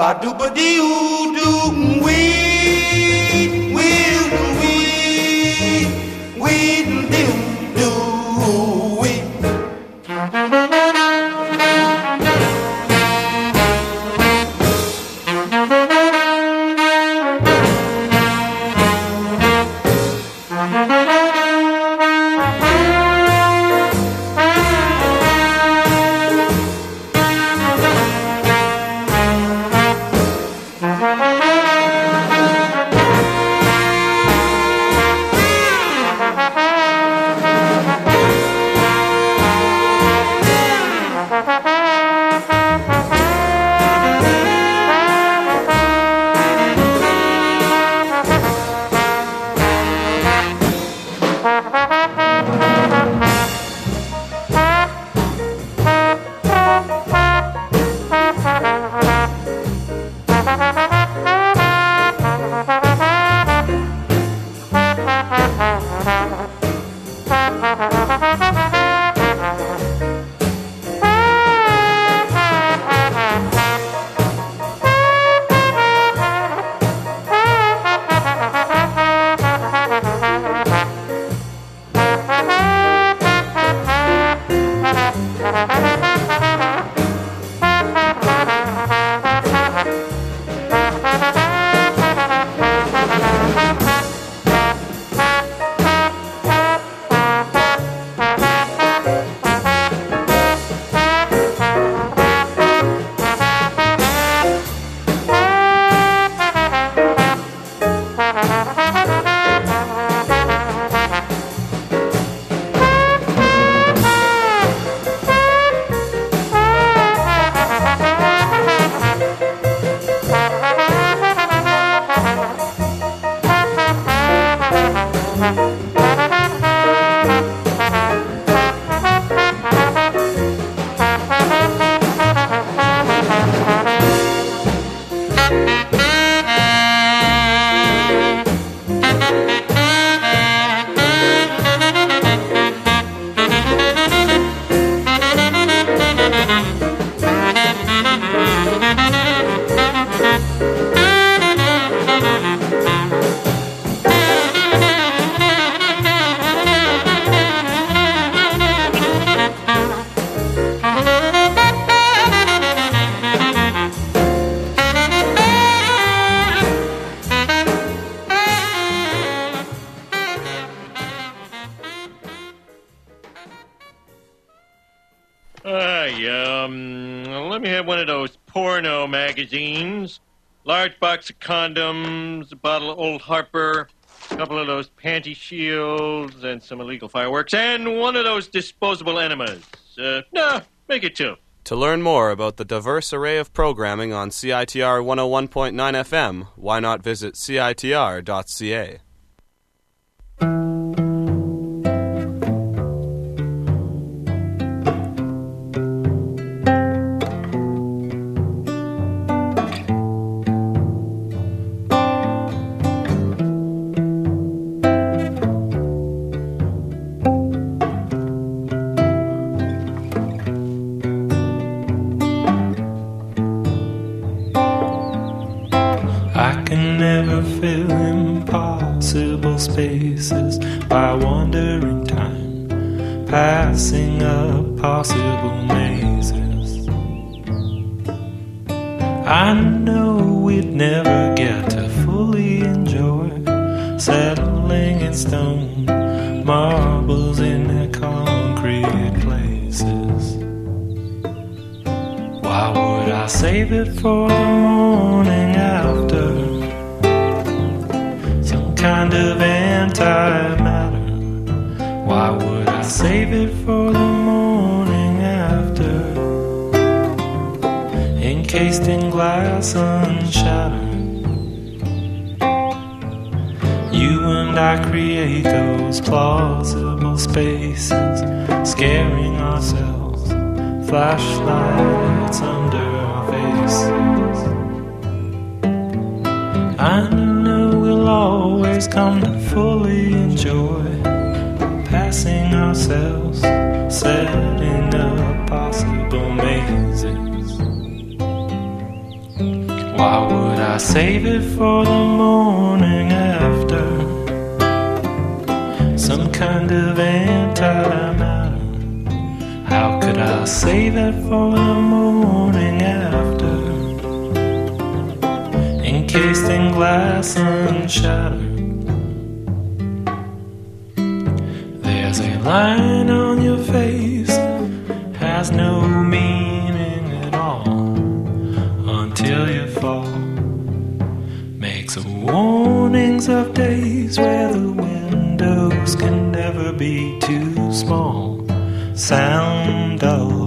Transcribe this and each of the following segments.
Let me have one of those porno magazines. Large box of condoms, a bottle of Old Harper, a couple of those panty shields, and some illegal fireworks, and one of those disposable enemas. No, make it two. To learn more about the diverse array of programming on CITR 101.9 FM, why not visit CITR.ca. Spaces by wandering time, passing up possible mazes. I know we'd never get to fully enjoy settling in stone, marbles in their concrete places. Why would I save it for the morning after? Kind of antimatter. Why would I save it for the morning after? Encased in glass unshattered. You and I create those plausible spaces, scaring ourselves, flashlights under our faces. I know we'll always come to fully enjoy passing ourselves, setting up possible mazes. I save it for the morning after? Some kind of antimatter. How could I save it for the morning after? Encased in glass unshattered. There's a line on your face, has no meaning at all until you fall. Makes warnings of days where the windows can never be too small sound dull.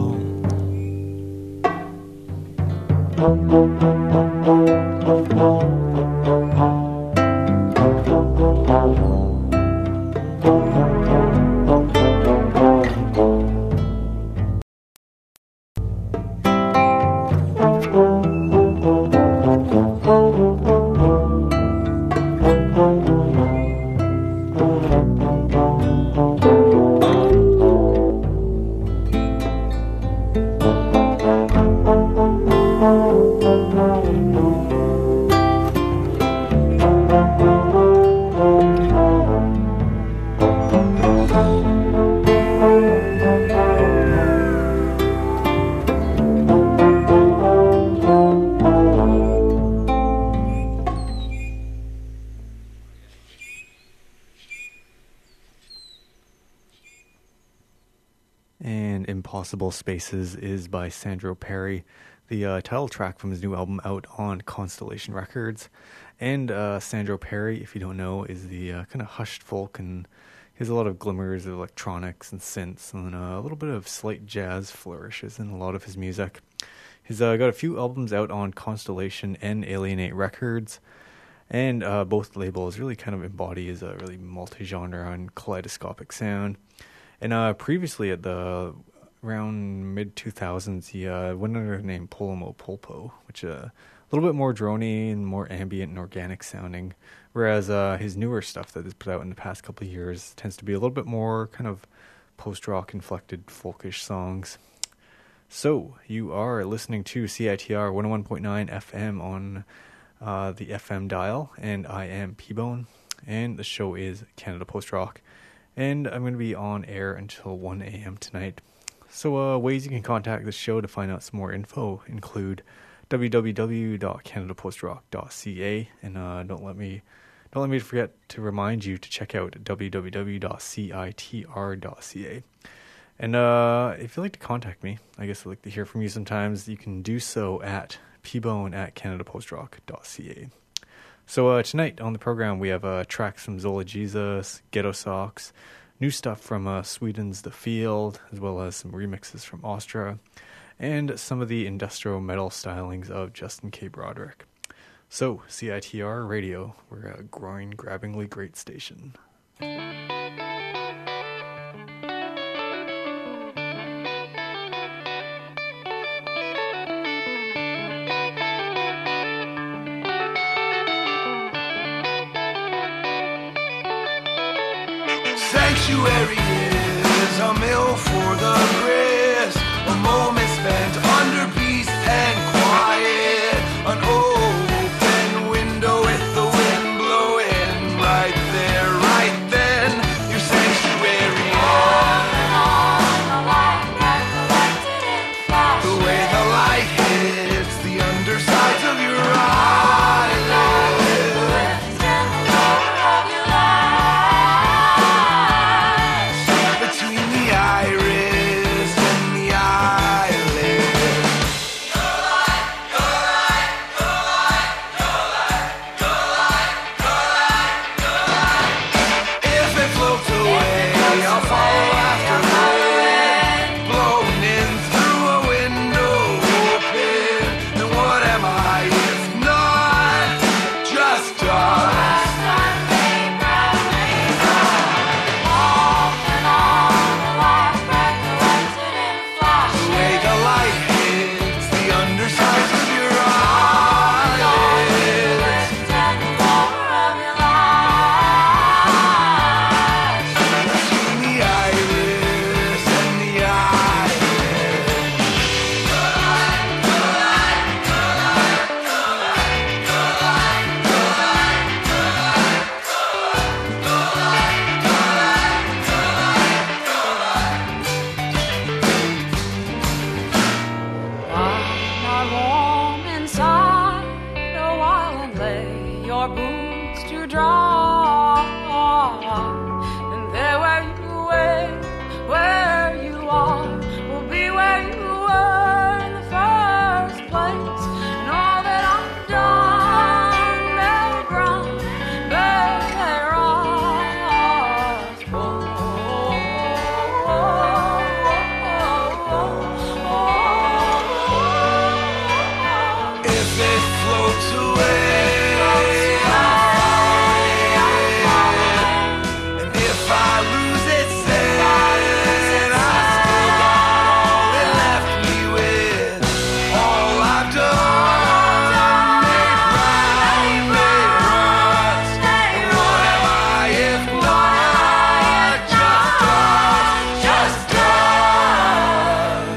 Impossible Spaces is by Sandro Perry, the title track from his new album out on Constellation Records. And Sandro Perry, if you don't know, is the kind of hushed folk, and he has a lot of glimmers of electronics and synths, and a little bit of slight jazz flourishes in a lot of his music. He's got a few albums out on Constellation and Alienate Records, and both labels really kind of embody his really multi-genre and kaleidoscopic sound. And previously at the around mid-2000s, he went under the name Polomo Polpo, which a little bit more drony and more ambient and organic sounding, whereas his newer stuff that he's put out in the past couple of years tends to be a little bit more kind of post-rock inflected folkish songs. So, you are listening to CITR 101.9 FM on the FM dial, and I am P-Bone, and the show is Canada Post Rock, and I'm going to be on air until 1 a.m. tonight. So ways you can contact the show to find out some more info include www.canadapostrock.ca, and don't let me forget to remind you to check out www.citr.ca. And if you'd like to contact me, I guess I'd like to hear from you sometimes, you can do so at pbone@canadapostrock.ca. So tonight on the program we have tracks from Zola Jesus, Ghetto Socks, new stuff from Sweden's The Field, as well as some remixes from Austria, and some of the industrial metal stylings of Justin K. Broderick. So, CITR Radio, we're a growing, grabbingly great station. Sanctuary is a mill for the grist, a moment spent under peace and quiet, an open window with the wind blowing right there, right then, your sanctuary is the way the light hits the undersides of your eyelids. Between the iris your boots to dry. And there where you are, will be where you were in the first place. And all that I've done may run, may rise. If it floats away, and if I lose it, say I still got all it left me with. All I've done, made right, made ruts. And what am I if not just done?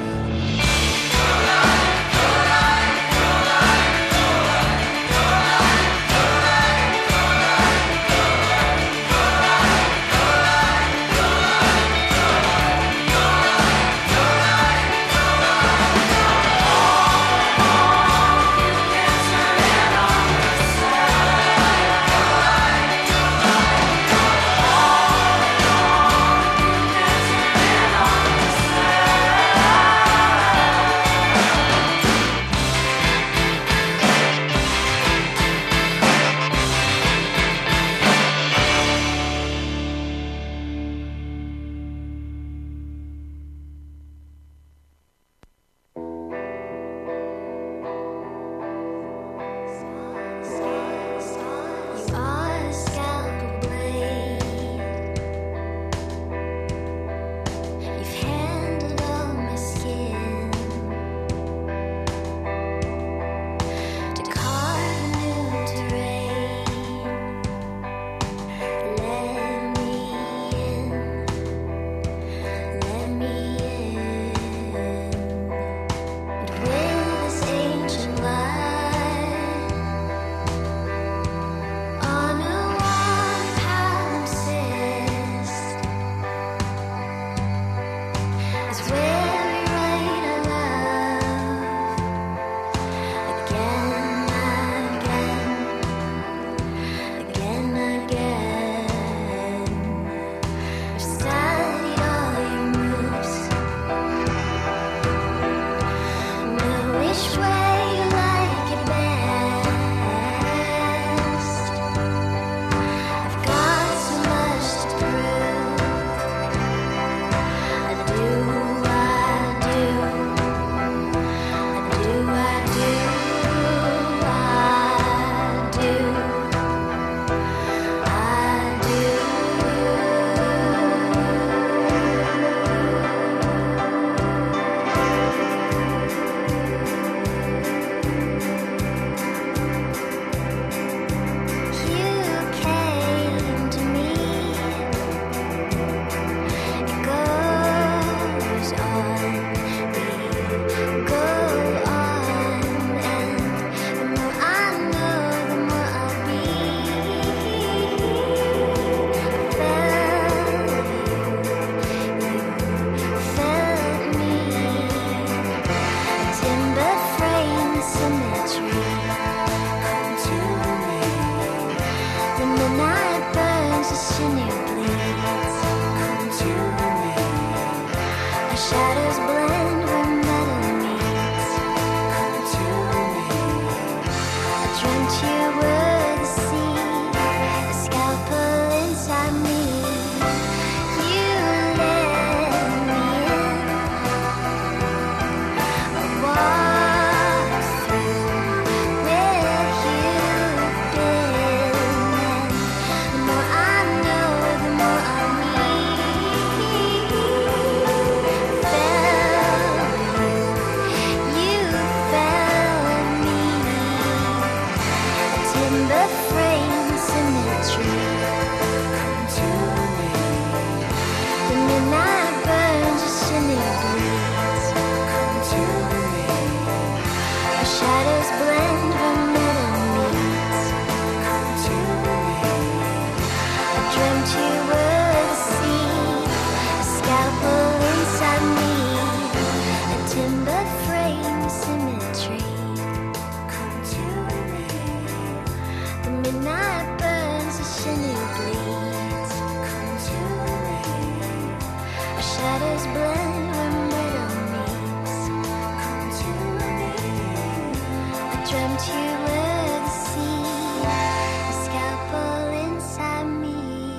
You are a scalpel blade. You've handled all my skin to carve new terrain. Let me in, let me in. And with this ancient light on a warm palimpsest is where we write our love again, again. I've studied all your moves, know which way you like it best. I've got so much to prove. I do, I do, I do, I do, You came to me. It goes on, we go on, and the more I know, the more I'll be. Felt me, timber frame symmetry. Come to me. The midnight burns, the sinew bleeds. Come to me. Our shadows blend where metal meets. Come to me. I dreamt you were the sea, a scalpel inside me. You let me in. I walk through where you've been, and the more I know, the more I need. Felt you found me. A timber frame symmetry. Come to me. The midnight burns, the sinew bleeds. Come to me. Our shadows blend where metal meets. Come to me. I dreamt you were the sea, a scalpel inside me, a timber frame symmetry. Come to me. The midnight dreamt you were the sea, a scalpel inside me.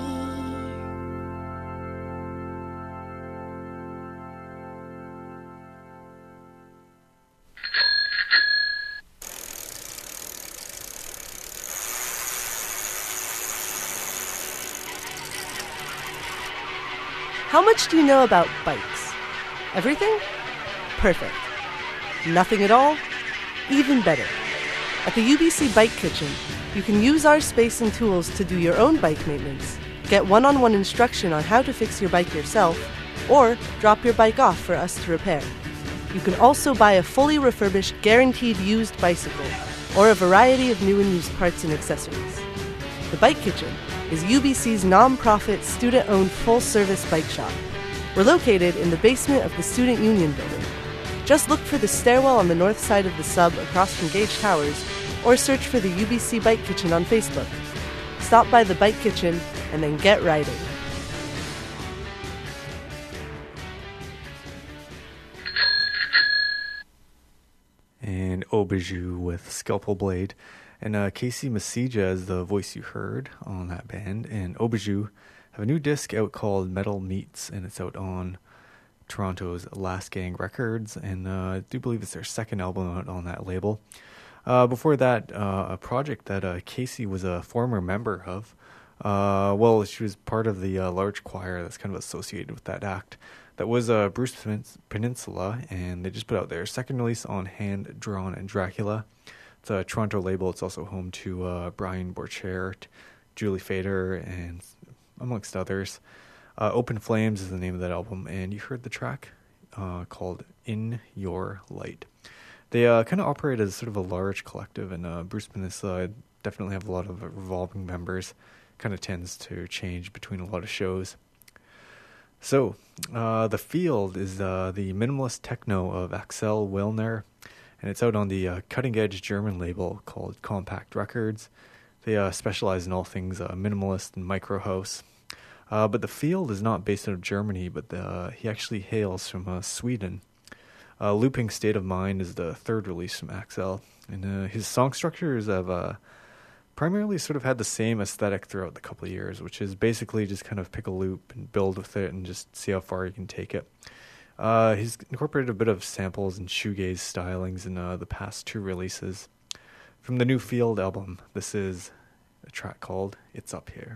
How much do you know about bikes? Everything? Perfect. Nothing at all? Even better. At the UBC Bike Kitchen, you can use our space and tools to do your own bike maintenance, get one-on-one instruction on how to fix your bike yourself, or drop your bike off for us to repair. You can also buy a fully refurbished, guaranteed used bicycle, or a variety of new and used parts and accessories. The Bike Kitchen is UBC's non-profit, student-owned, full-service bike shop. We're located in the basement of the Student Union building. Just look for the stairwell on the north side of the sub across from Gage Towers, or search for the UBC Bike Kitchen on Facebook. Stop by the Bike Kitchen and then get riding. And Obiju with Scalpel Blade. And Casey Masija is the voice you heard on that band. And Obiju have a new disc out called Metal Meets, and it's out on Toronto's Last Gang Records. And I do believe it's their second album out on that label. Before that, a project that Casey was a former member of. Well, she was part of the large choir that's kind of associated with that act. That was Bruce Peninsula, and they just put out their second release on Hand Drawn and Dracula. It's a Toronto label. It's also home to Brian Borchert, Julie Fader, and amongst others. Open Flames is the name of that album, and you heard the track called In Your Light. They kind of operate as sort of a large collective, and Bruce Peninsula definitely have a lot of revolving members. Kind of tends to change between a lot of shows. So, The Field is the minimalist techno of Axel Willner, and it's out on the cutting-edge German label called Compact Records. They specialize in all things minimalist and micro house. But The Field is not based out of Germany, but he actually hails from Sweden. Looping State of Mind is the third release from Axel, and his song structures have primarily sort of had the same aesthetic throughout the couple of years, which is basically just kind of pick a loop and build with it and just see how far you can take it. He's incorporated a bit of samples and shoegaze stylings in the past two releases. From the new Field album, this is a track called It's Up Here.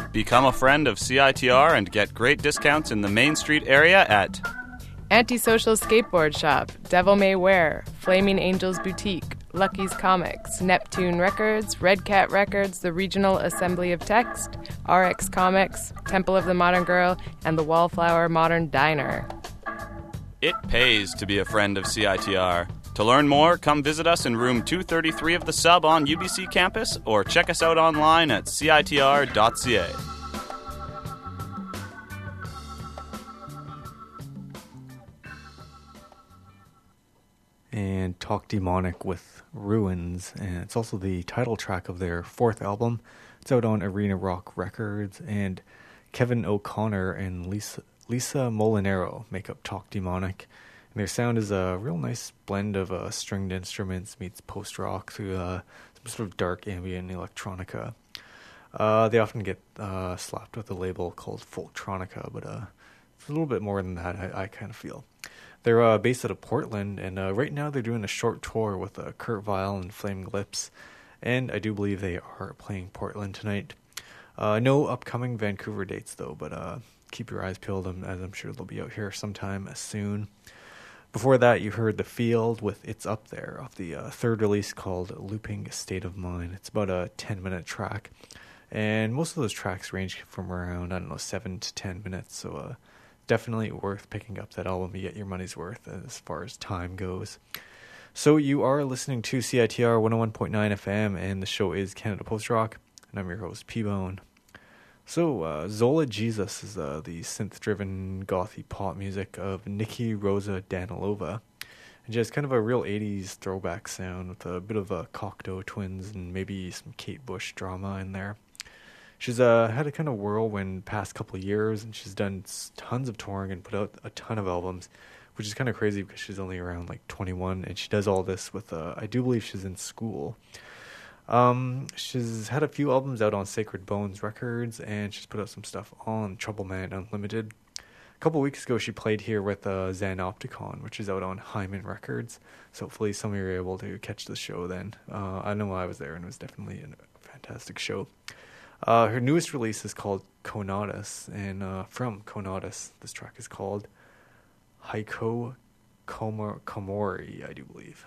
Become a friend of CITR and get great discounts in the Main Street area at Antisocial Skateboard Shop, Devil May Wear, Flaming Angels Boutique, Lucky's Comics, Neptune Records, Red Cat Records, the Regional Assembly of Text, RX Comics, Temple of the Modern Girl, and the Wallflower Modern Diner. It pays to be a friend of CITR. To learn more, come visit us in room 233 of the Sub on UBC campus or check us out online at citr.ca. And Talk Demonic with Ruins, and it's also the title track of their fourth album. It's out on Arena Rock Records, and Kevin O'Connor and Lisa Molinaro make up Talk Demonic. And their sound is a real nice blend of stringed instruments meets post-rock through some sort of dark ambient electronica. They often get slapped with a label called Folktronica, but it's a little bit more than that, I kind of feel. They're based out of Portland, and right now they're doing a short tour with Kurt Vile and Flaming Lips, and I do believe they are playing Portland tonight. No upcoming Vancouver dates, though, but keep your eyes peeled, as I'm sure they'll be out here sometime soon. Before that, you heard The Field with It's Up There off the third release called Looping State of Mind. It's about a 10-minute track, and most of those tracks range from around, 7 to 10 minutes, so definitely worth picking up that album to get your money's worth as far as time goes. So you are listening to CITR 101.9 FM, and the show is Canada Post Rock, and I'm your host, P-Bone. So Zola Jesus is the synth-driven gothy pop music of Nikki Rosa Danilova, and she has kind of a real 80s throwback sound with a bit of a Cocteau Twins and maybe some Kate Bush drama in there. She's had a kind of whirlwind past couple of years, and she's done tons of touring and put out a ton of albums, which is kind of crazy because she's only around like 21, and she does all this with, I do believe she's in school. She's had a few albums out on Sacred Bones Records, and she's put out some stuff on Trouble Man Unlimited. A couple weeks ago, she played here with Xanopticon, which is out on Hyman Records, so hopefully some of you are able to catch the show then. I know I was there, and it was definitely a fantastic show. Her newest release is called Conatus, and from Conatus, this track is called Haiko Komori, I do believe.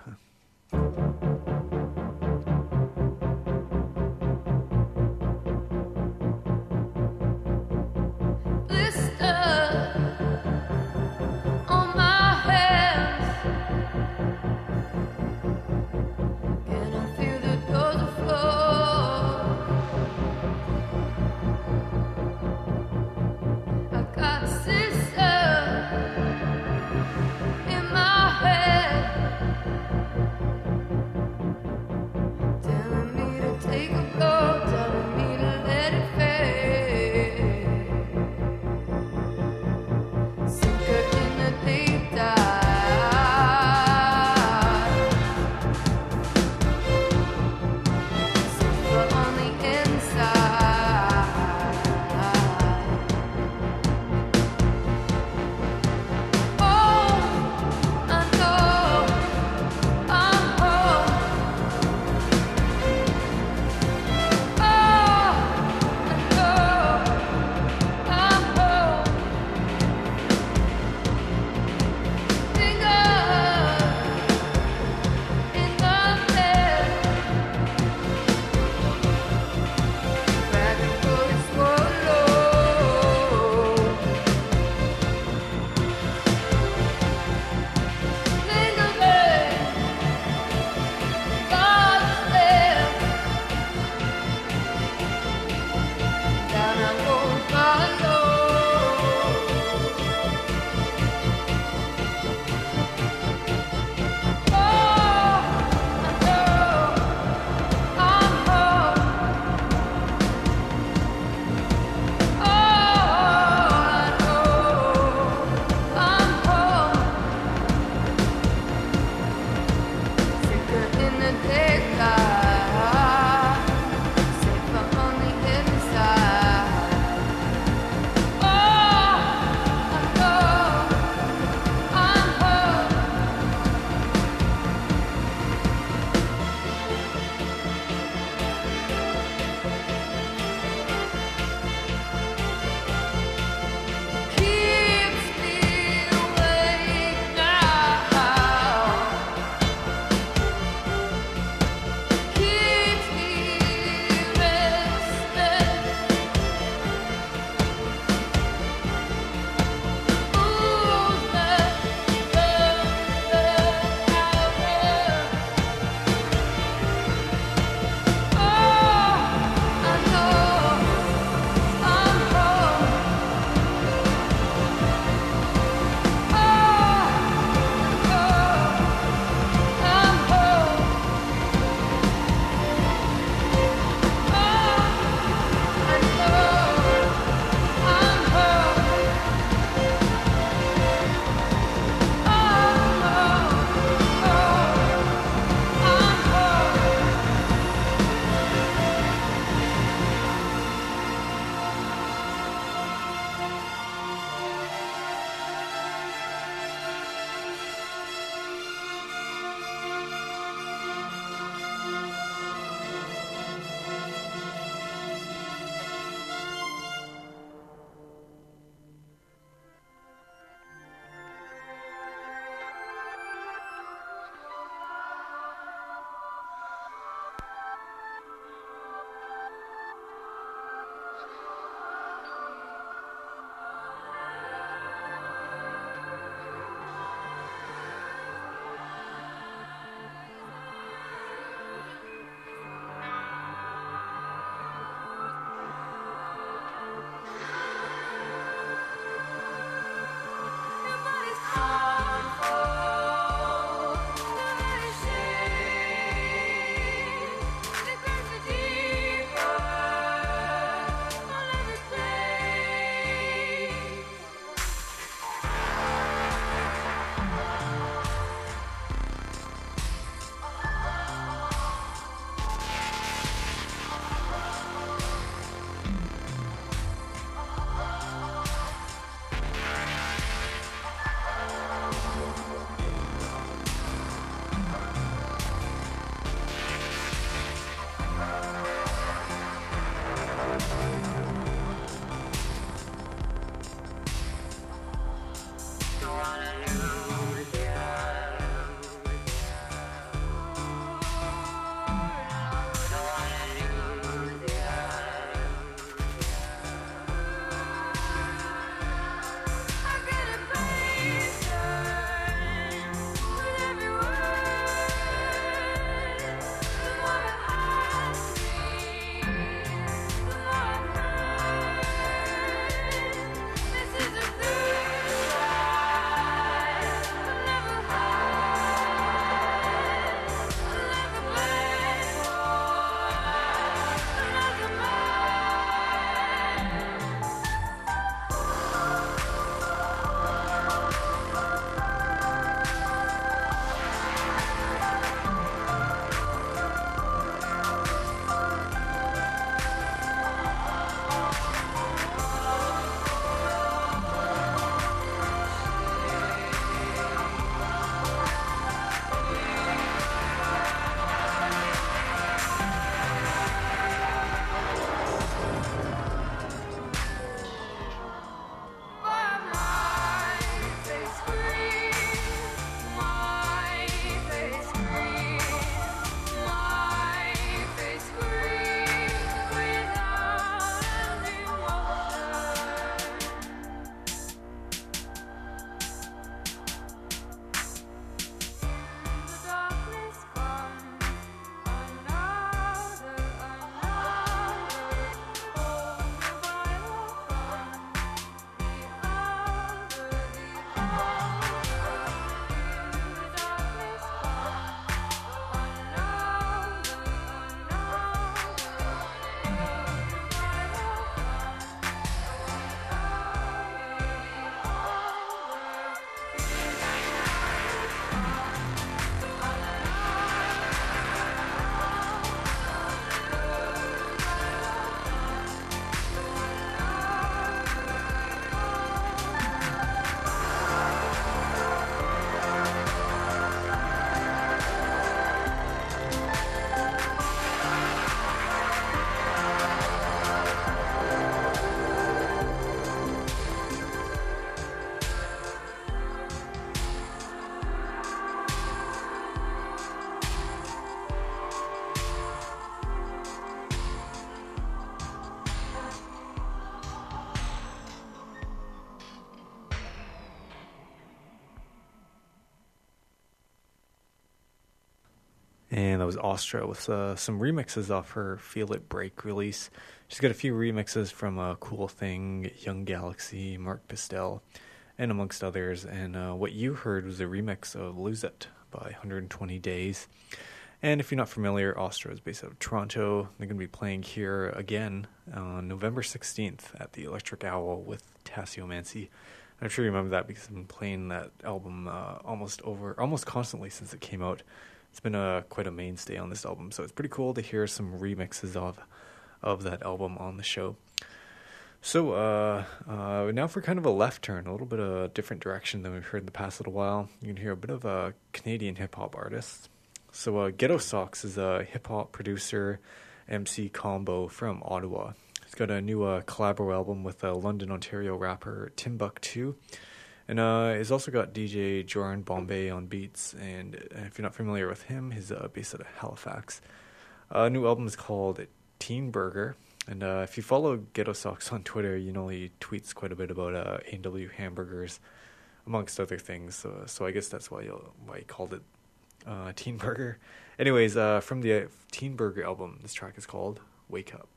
And that was Astra with some remixes off her Feel It Break release. She's got a few remixes from Cool Thing, Young Galaxy, Mark Pistel, and amongst others. And what you heard was a remix of Lose It by 120 Days. And if you're not familiar, Astra is based out of Toronto. They're going to be playing here again on November 16th at the Electric Owl with Tassiomancy. I'm sure you remember that because I've been playing that album almost constantly since it came out. It's been quite a mainstay on this album, so it's pretty cool to hear some remixes of that album on the show. So now for kind of a left turn, a little bit of a different direction than we've heard in the past little while. You can hear a bit of a Canadian hip-hop artist. So Ghetto Socks is a hip-hop producer, MC combo from Ottawa. He's got a new collabo album with London, Ontario rapper Timbuktu. And he's also got DJ Joran Bombay on beats. And if you're not familiar with him, he's based out of Halifax. New album is called Teen Burger. And if you follow Ghetto Socks on Twitter, you know he tweets quite a bit about A&W hamburgers, amongst other things. So I guess that's why he called it Teen Burger. Anyways, from the Teen Burger album, this track is called Wake Up.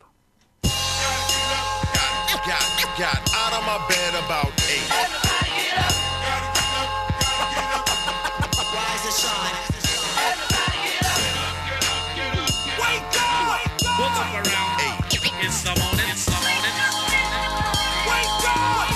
Got out of my bed about 8. Everybody get up. Rise and shine. Everybody get up. Wake up! Woke up around 8. It's the morning. Wake up!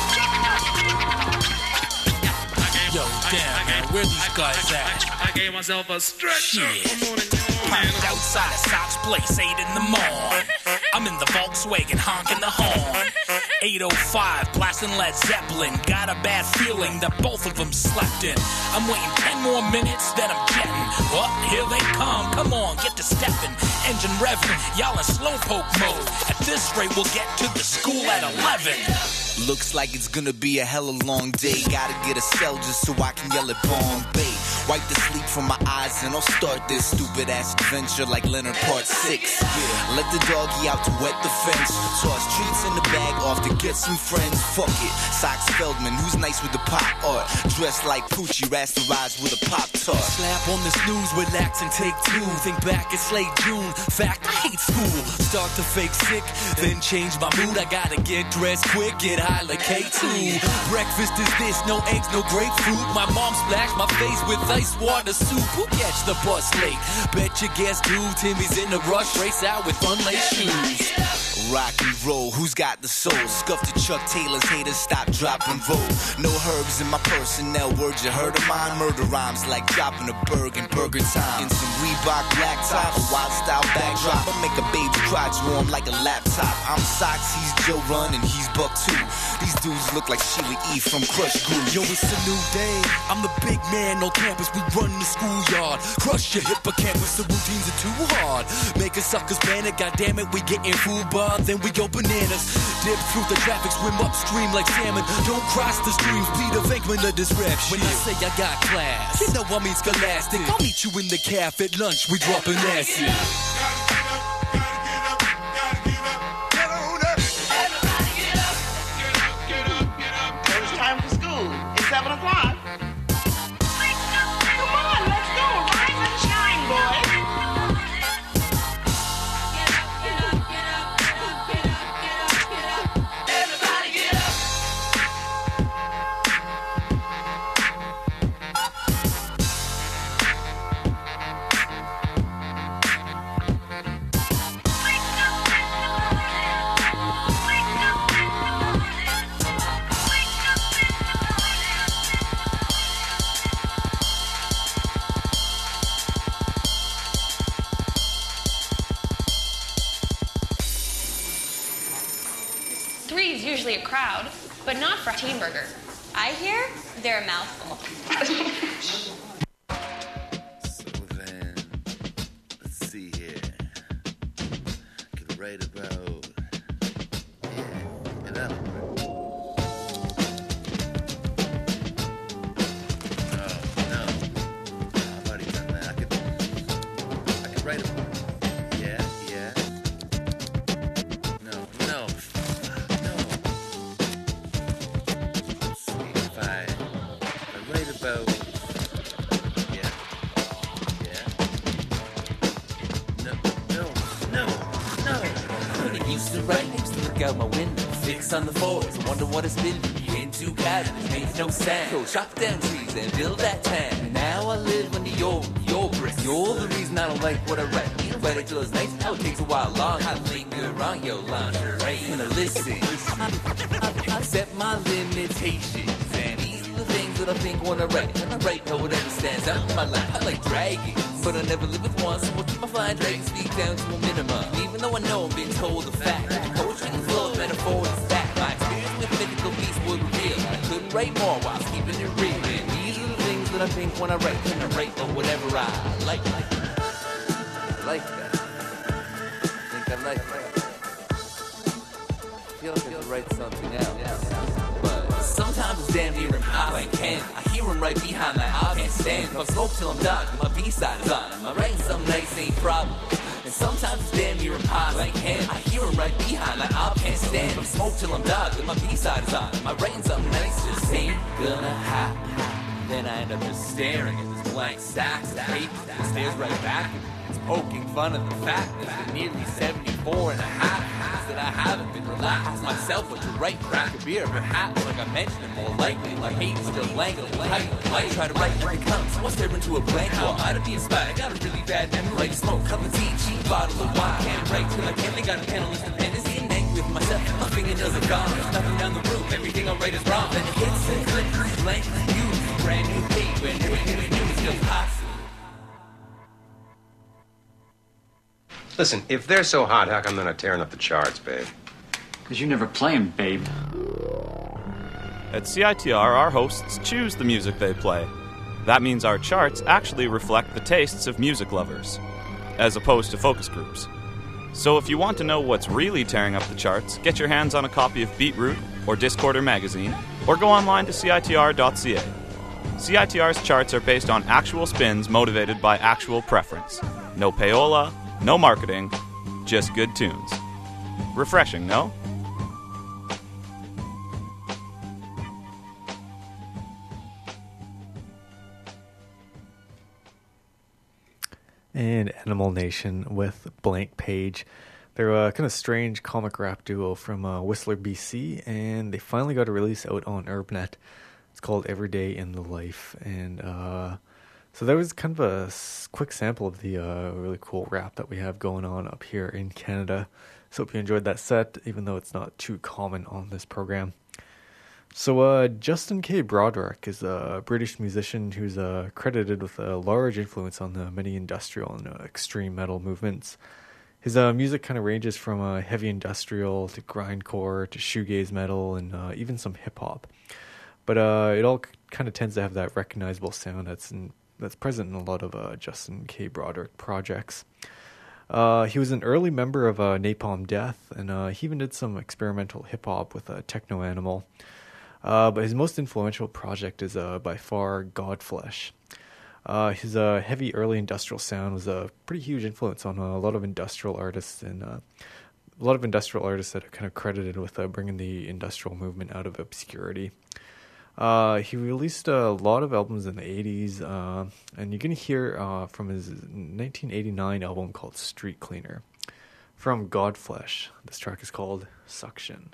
Yo, damn, man, where these guys at? I gave myself a stretch. Parked outside of Sock's place, 8 in the morning. I'm in the Volkswagen honking the horn. 8:05, blasting Led Zeppelin. Got a bad feeling that both of them slept in. I'm waiting 10 more minutes, then I'm jetting. Oh, here they come. Come on, get to stepping. Engine revving, y'all in slowpoke mode. At this rate, we'll get to the school at 11. Looks like it's gonna be a hella long day. Gotta get a cell just so I can yell at Bombay. Wipe the sleep from my eyes and I'll start this stupid ass adventure like Leonard Part 6. Yeah. Let the doggy out to wet the fence. Toss treats in the bag off to get some friends. Fuck it. Sox Feldman, who's nice with the pop art. Dressed like Poochie, rasterized with a pop tart. Slap on the snooze, relax and take 2. Think back, it's late June. Fact, I hate school. Start to fake sick, then change my mood. I gotta get dressed quick, get high like K2. Breakfast is this, no eggs, no grapefruit. My mom splashed my face with ice water soup. Who catch the bus late? Bet you guess who? Timmy's in the rush, race out with unlaced shoes. Rock and roll, who's got the soul? Scuff to Chuck Taylor's haters, stop, drop, and roll. No herbs in my personnel, words you heard of mine. Murder rhymes like dropping a burg in burger time. In some Reebok black top, a wild style backdrop. I make a baby crotch warm like a laptop. I'm Sox, he's Joe Run, and he's Buck 2. These dudes look like Sheila E. from Crush Groove. Yo, it's a new day. I'm the big man on campus. We run the schoolyard. Crush your hippocampus. The routines are too hard. Make us suckers panic. Goddamn it, we getting food bar. Then we go bananas. Dip through the traffic, swim upstream like salmon. Don't cross the streams. Peter Venkman of this rap shit. When I say I got class, you know I mean scholastic. I'll meet you in the cafe at lunch. We dropping acid. Usually a crowd, but not for a Teen Burger. I hear they're a mouthful. So then, let's see here. Get right about, yeah, that'll work. No, I've already done that. I could write about, yeah. No. About, yeah. right. I used to look out my window, fix on the forest. I wonder what it's been in two cabins, made no sound. So chop down trees and build that town. And now I live under your bricks. You're the reason I don't like what I write. You write it till it's nice, now it takes a while long. I linger on your lingerie. And I listen, I set my limitations. And these are the things that I think when I write. And I write no whatever stands out in my life. I like dragons, but I never live with one. So I'll keep my flying dragon speed down to a minimum. Even though I know I'm being told the fact that the poetry is full of metaphors and fact. My experience with mythical beasts would reveal I couldn't write more while keeping it real. And these are the things that I think when I write. And I write for whatever I like. I like that. I think I like that. I feel like I could write something else. But sometimes it's damn near impossible. I can. I hear him right behind my eye. I can't stand. If I smoke till I'm done, my B-side is on. Am I writing something nice ain't problem? And sometimes it's damn near impossible. I can. I hear him right behind my eye. I can't stand. If I smoke till I'm done, then my B-side is on. Am I writing something nice? Just ain't gonna happen. Then I end up just staring at this blank sack of paper that stares right back at me. It's poking fun at the fact that for nearly 74 and a half years that I haven't been relaxed myself but to write crack a beer. Perhaps, like I mentioned, it more likely my hate is still blank. I try to write when it comes, so I stare into a blank wall. Might have been inspired, I got a really bad memory. Like smoke, cup of tea, cheap bottle of wine. Can't write till I can't, I got a pen on this dependency and angry with myself. My fingernails are gone, there's nothing down the room, everything I write is wrong. Then it hits and clicks, blank, you, brand new paper, and everything we do is still possible. Listen, if they're so hot, how come they're not tearing up the charts, babe? Because you never play them, babe. At CITR, our hosts choose the music they play. That means our charts actually reflect the tastes of music lovers, as opposed to focus groups. So if you want to know what's really tearing up the charts, get your hands on a copy of Beatroot or Discorder magazine, or go online to CITR.ca. CITR's charts are based on actual spins motivated by actual preference. No payola, no marketing, just good tunes. Refreshing, no? And Animal Nation with Blank Page. They're a kind of strange comic rap duo from Whistler, BC, and they finally got a release out on Urbnet. It's called Everyday in the Life, and so that was kind of a quick sample of the really cool rap that we have going on up here in Canada. So hope you enjoyed that set, even though it's not too common on this program. So Justin K. Broderick is a British musician who's credited with a large influence on the many industrial and extreme metal movements. His music kind of ranges from heavy industrial to grindcore to shoegaze metal and even some hip-hop. But it all kind of tends to have that recognizable sound that's present in a lot of Justin K. Broderick projects. He was an early member of Napalm Death, and he even did some experimental hip-hop with Techno Animal. But his most influential project is by far Godflesh. His heavy early industrial sound was a pretty huge influence on a lot of industrial artists, and a lot of industrial artists that are kind of credited with bringing the industrial movement out of obscurity. He released a lot of albums in the 80s, and you're going to hear from his 1989 album called Street Cleaner. From Godflesh, this track is called Suction.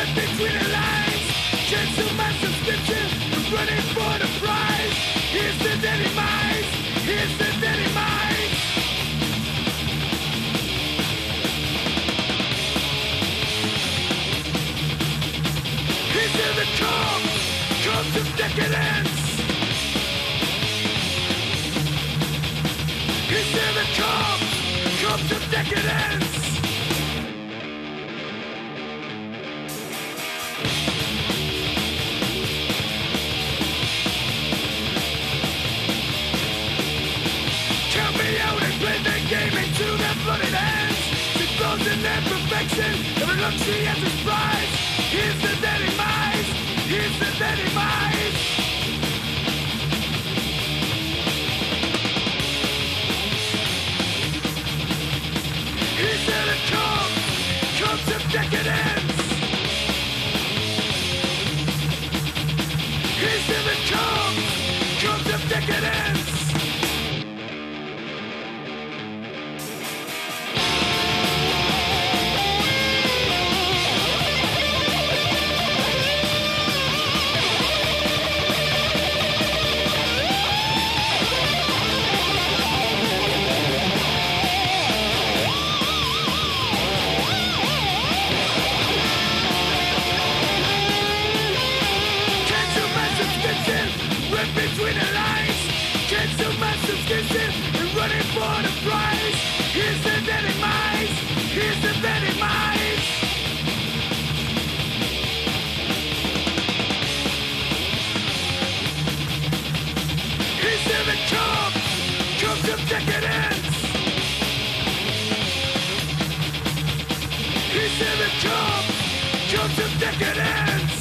Read between the lines. Cancel my subscription. I'm running for the prize. Here's the daily mice. Here's the daily mice. Here's to the comes of decadence. Here's to the comes of decadence. Count me out and play the game into their bloody hands. Exposing their perfection, every look she has its prize. Here's the daily mice, here's the daily mice. Here's to the comes of decadence. Here's to the comes of decadence. Between the lines, cancel my subscription and running for the prize. Here's the daily mice, here's the daily mice. Here's to the comes of decadence. Here's to the comes of decadence.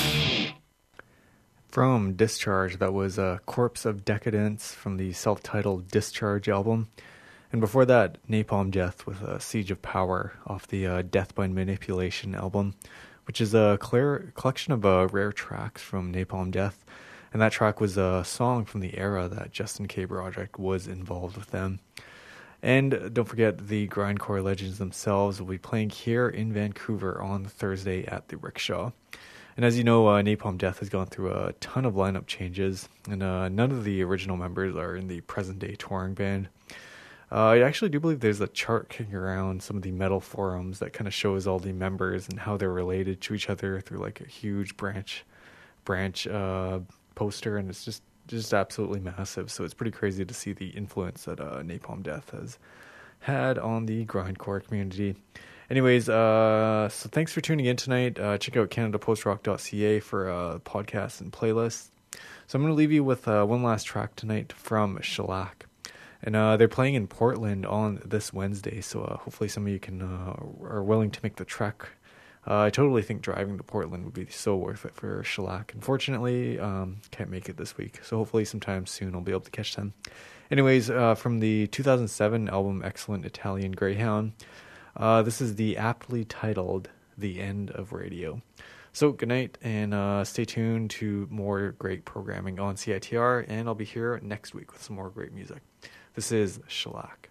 From Discharge, that was Corpse of Decadence from the self-titled Discharge album. And before that, Napalm Death with Siege of Power off the Death by Manipulation album, which is a collection of rare tracks from Napalm Death. And that track was a song from the era that Justin K. Broderick was involved with them. And don't forget, the Grindcore legends themselves will be playing here in Vancouver on Thursday at the Rickshaw. And as you know, Napalm Death has gone through a ton of lineup changes, and none of the original members are in the present-day touring band. I actually do believe there's a chart kicking around some of the metal forums that kind of shows all the members and how they're related to each other through like a huge branch poster, and it's just absolutely massive. So it's pretty crazy to see the influence that Napalm Death has had on the grindcore community. Anyways, so thanks for tuning in tonight. Check out CanadaPostRock.ca for podcasts and playlists. So I'm going to leave you with one last track tonight from Shellac. And they're playing in Portland on this Wednesday, so hopefully some of you are willing to make the trek. I totally think driving to Portland would be so worth it for Shellac. Unfortunately, can't make it this week, so hopefully sometime soon I'll be able to catch them. Anyways, from the 2007 album Excellent Italian Greyhound, this is the aptly titled The End of Radio. So good night, and stay tuned to more great programming on CITR, and I'll be here next week with some more great music. This is Shellac.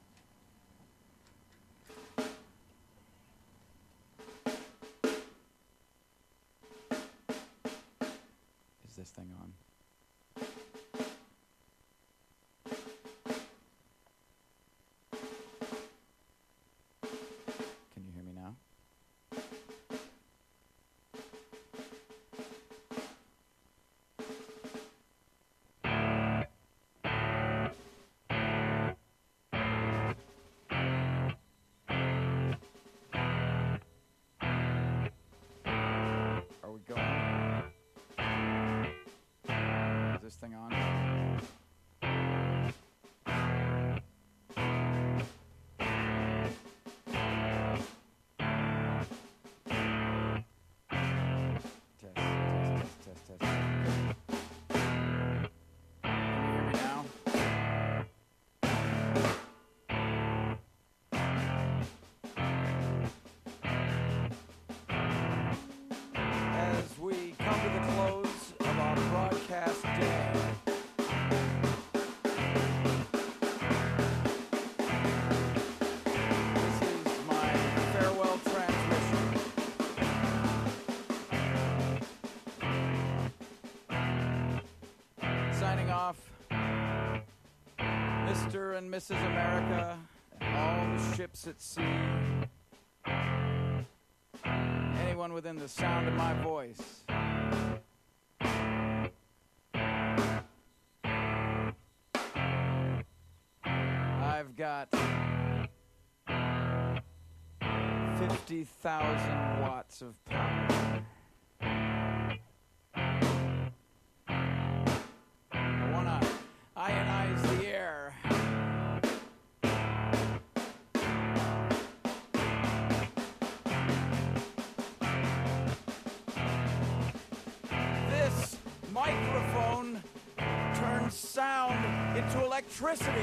Is this thing on? Can you hear me now? Are we going? Is this thing on? Test. Can you hear me now? As we come to the close of our broadcast day, Mr. and Mrs. America, and all the ships at sea. Anyone within the sound of my voice. I've got 50,000 watts of power. I want to ionize the air. This microphone turns sound into electricity.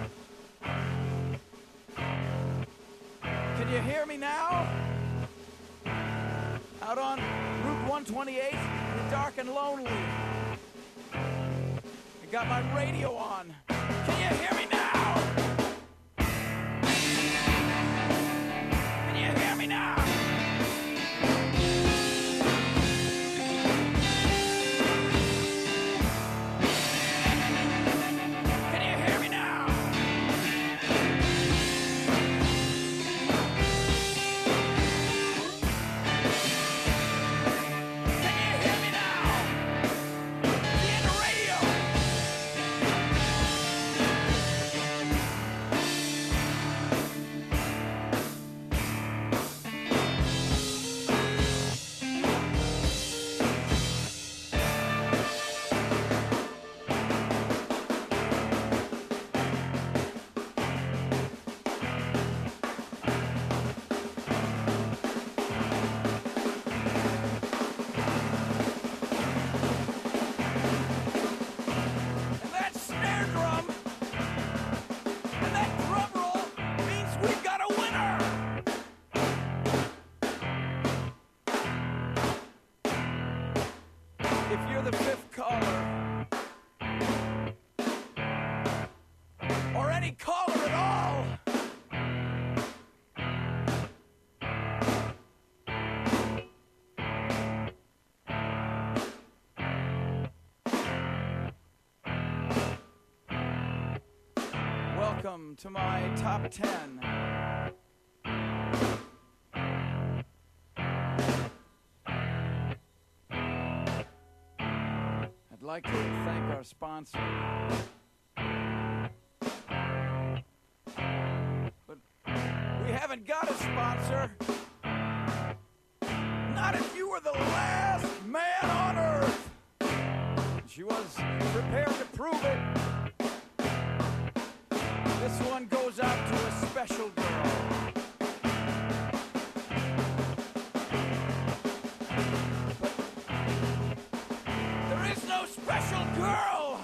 Can you hear me now? Out on Route 128, in the dark and lonely. I got my radio on. Can you hear me now? Can you hear me now? Can you hear me now? Can you hear me now? See the radio. And that snare drum and that drum roll means we've got a winner. If you're the fifth caller, or any caller at all, welcome to my top 10. I'd like to thank our sponsor. But we haven't got a sponsor. Not if you were the last man on earth. She was prepared to prove it. This one goes out to a special girl. But there is no special girl.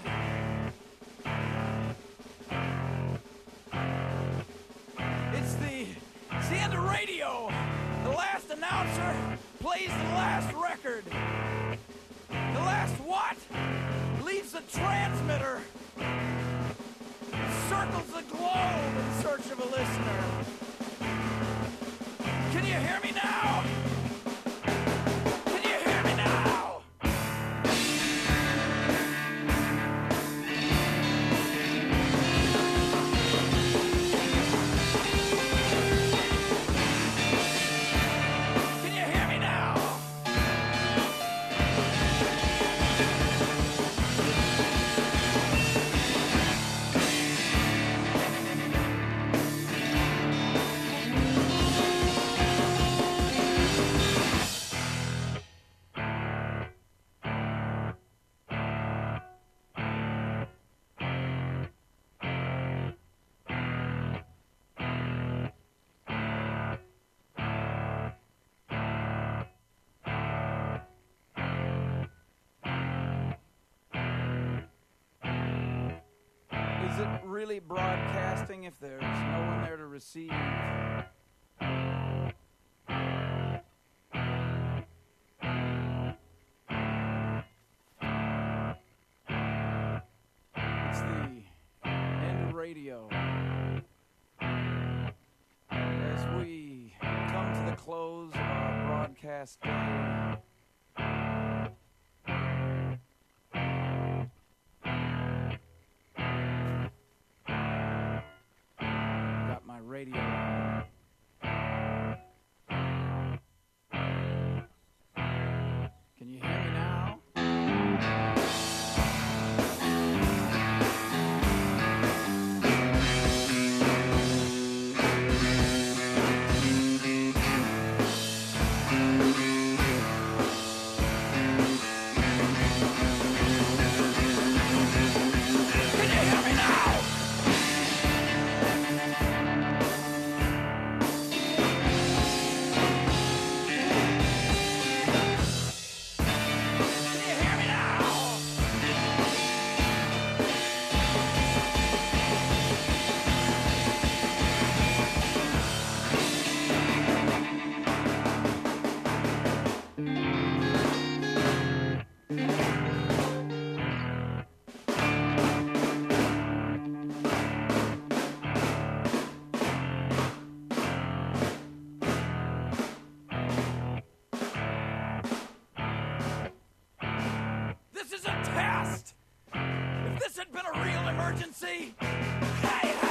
It's the end of radio. The last announcer plays the last record. The last what? Leaves the transmitter. Circles the globe in search of a listener. Can you hear me now? Can you hear me now? Can you hear me now? Is it really broadcasting if there's no one there to receive? It's the end of radio. As we come to the close of our broadcast day, emergency. Hey,